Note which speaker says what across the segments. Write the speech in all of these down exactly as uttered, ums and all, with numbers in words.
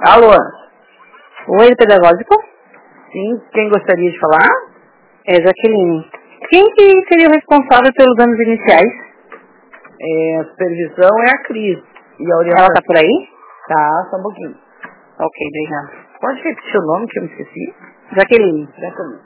Speaker 1: Alô?
Speaker 2: Oi, pedagógico?
Speaker 1: Sim, quem gostaria de falar?
Speaker 2: É Jaqueline. Quem que seria o responsável pelos anos iniciais?
Speaker 1: É, a supervisão é a Cris. E a orientação...
Speaker 2: Ela tá por aí?
Speaker 1: Tá, só um pouquinho.
Speaker 2: Ok, obrigada.
Speaker 1: Pode repetir o nome que eu me esqueci?
Speaker 2: Jaqueline.
Speaker 1: Jaqueline.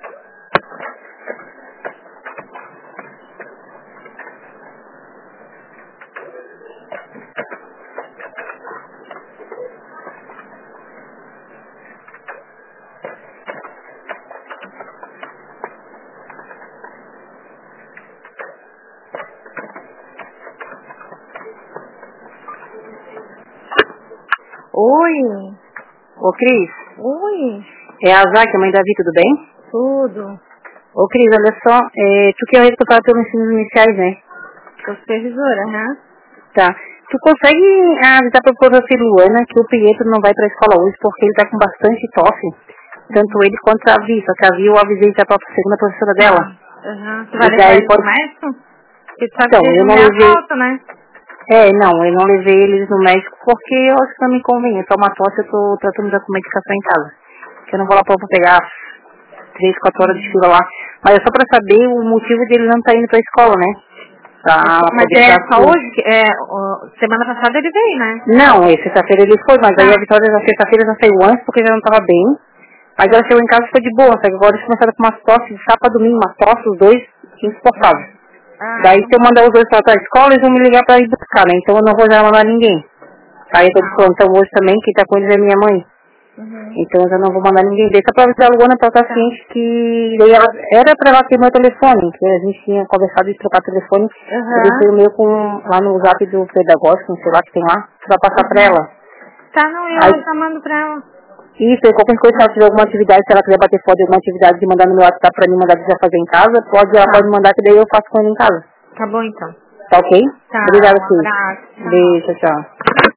Speaker 3: Oi.
Speaker 2: Ô, Cris.
Speaker 3: Oi.
Speaker 2: É a Jaque, a mãe da Vi, tudo bem?
Speaker 3: Tudo.
Speaker 2: Ô, Cris, olha só, é, tu que é o responsável pelos ensinos iniciais, né?
Speaker 3: Sou supervisora, né?
Speaker 2: Tá. Tu consegue avisar pra professora Luana que o Pietro não vai pra escola hoje porque ele tá com bastante tosse? Tanto ele quanto a Vi, só que a Vi eu avisei que é a própria segunda professora dela.
Speaker 3: Uhum. Tu vai
Speaker 2: E
Speaker 3: levar
Speaker 2: daí
Speaker 3: ele
Speaker 2: pode...
Speaker 3: pro médico? Porque tu sabe
Speaker 2: Então,
Speaker 3: que
Speaker 2: eu
Speaker 3: ele
Speaker 2: não
Speaker 3: não é a
Speaker 2: levei...
Speaker 3: falta, né?
Speaker 2: É, não, eu não levei eles no médico porque eu acho que não me convém. É só uma tosse, eu tô tratando já com medicação em casa. Que eu não vou lá pra pegar três, quatro horas de fila lá. Mas é só pra saber o motivo dele não tá indo pra escola, né? Pra
Speaker 3: Mas
Speaker 2: poder
Speaker 3: é
Speaker 2: ficar
Speaker 3: só
Speaker 2: assim.
Speaker 3: hoje? Que, é, ó, semana passada ele veio, né?
Speaker 2: Não, é, sexta-feira ele foi, mas aí
Speaker 3: Tá.
Speaker 2: a Vitória na sexta-feira já saiu antes porque já não tava bem. Mas ela chegou em casa e ficou de boa, só que agora eles começaram com umas tosse de sábado a domingo, uma tosse, os dois, insuportáveis.
Speaker 3: Ah,
Speaker 2: Daí
Speaker 3: então
Speaker 2: se eu mandar os dois pra outra escola, eles vão me ligar pra ir buscar, né? Então eu não vou já mandar ninguém. Aí eu tô de plantão hoje também, quem tá com eles é minha mãe.
Speaker 3: Uhum.
Speaker 2: Então eu já não vou mandar ninguém. Deixa pra avisar a Luana pra estar
Speaker 3: Tá.
Speaker 2: ciente que daí ela, era pra ela ter meu telefone, que a gente tinha conversado de trocar telefone.
Speaker 3: Uhum.
Speaker 2: Eu deixei o meu com, lá no zap do pedagógico, não sei lá que tem lá, pra passar pra ela.
Speaker 3: Tá, não, eu
Speaker 2: Aí,
Speaker 3: já mando pra ela.
Speaker 2: isso, e qualquer coisa, se ela tiver alguma atividade, se ela quiser bater foto de alguma atividade de mandar no meu WhatsApp pra mim mandar de já fazer em casa, pode, ela
Speaker 3: Tá.
Speaker 2: pode mandar que daí eu faço com ele em casa.
Speaker 3: Tá bom, então.
Speaker 2: Tá ok?
Speaker 3: Tá,
Speaker 2: Obrigada,
Speaker 3: um
Speaker 2: Cris.
Speaker 3: abraço. Tchau.
Speaker 2: Beijo, tchau.